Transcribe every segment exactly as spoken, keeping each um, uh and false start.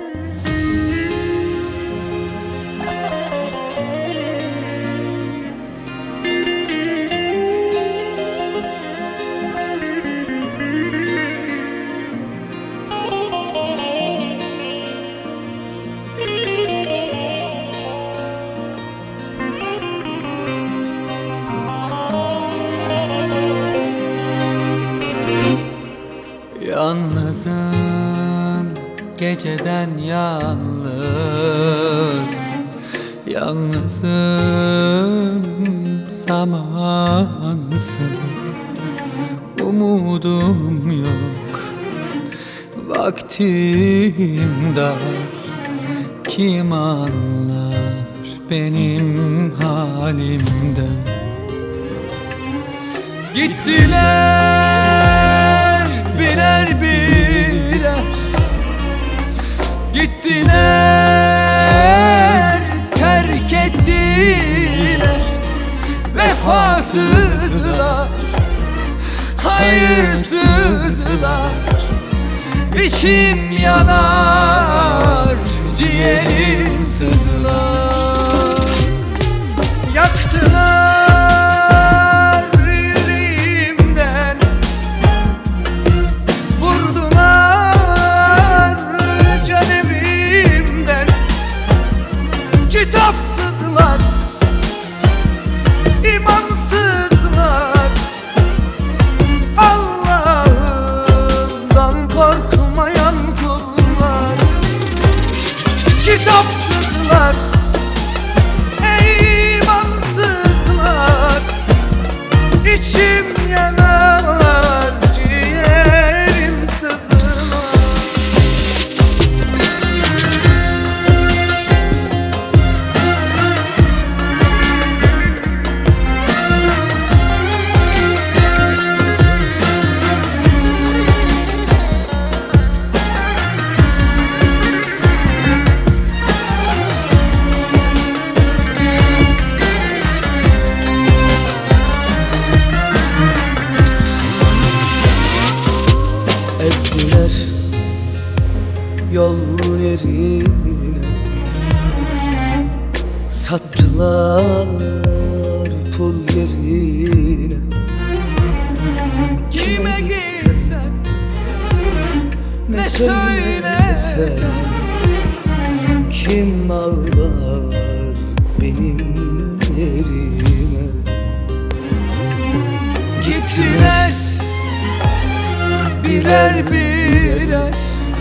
Yalnızım geceden yalnız, yalnızım zamansız. Umudum yok, vaktim dar. Kim anlar benim halimden? Gittiler birer birer, gittiler terk ettiler. Vefasızlar, hayırsızlar. İçim yanar, ciğerim sızlar. Yaktılar yüreğimden, vurdular can evimden. Kitapsızlar, imansızlar. Allah'ından korkmayan kullar. Kitapsızlar, imansızlar. İçim yanar, ciğerim sızlar. Ezdiler yol yerine, sattılar pul yerine. Kime gitsem, ne söylesem, kim ağlar benim yerime? gittiler birer birer,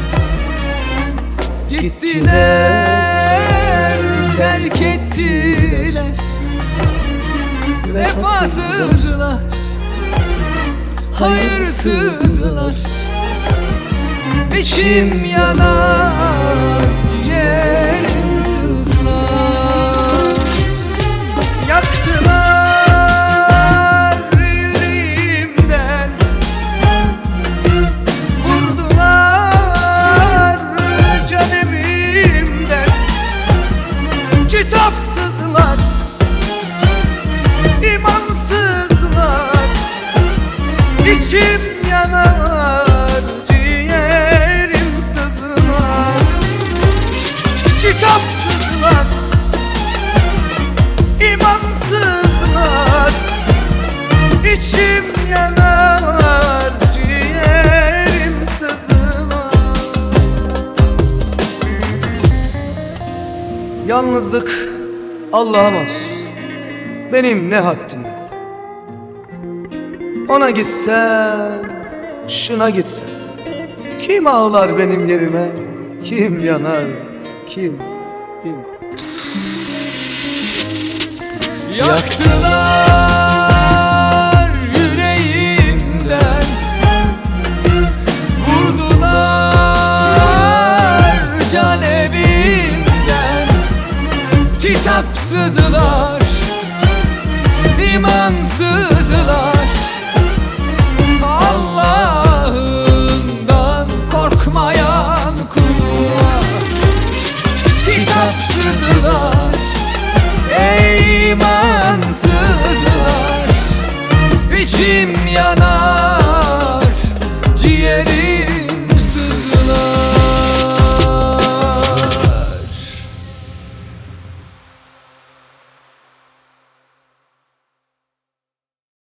gittiler terk ettiler. Vefasızlar, hayırsızlar. İçim yanar, ciğerim sızlar. Yaktılar yüreğimden, vurdular can evimden. Kitapsızlar, imansızlar. İçim yanar, ciğerim sızlar. Kitapsızlar, imansızlar. İçim yanar, ciğerim sızlar. Yalnızlık Allah'a mahsus, benim ne haddim var? Ona gitsen, şuna gitsen, kim ağlar benim yerime? Kim yanar, kim, kim? Yaktılar yüreğimden, vurdular can evimden. Kitapsızlar, imansızlar. Allah'ından korkmayan kullar. Kitapsızlar,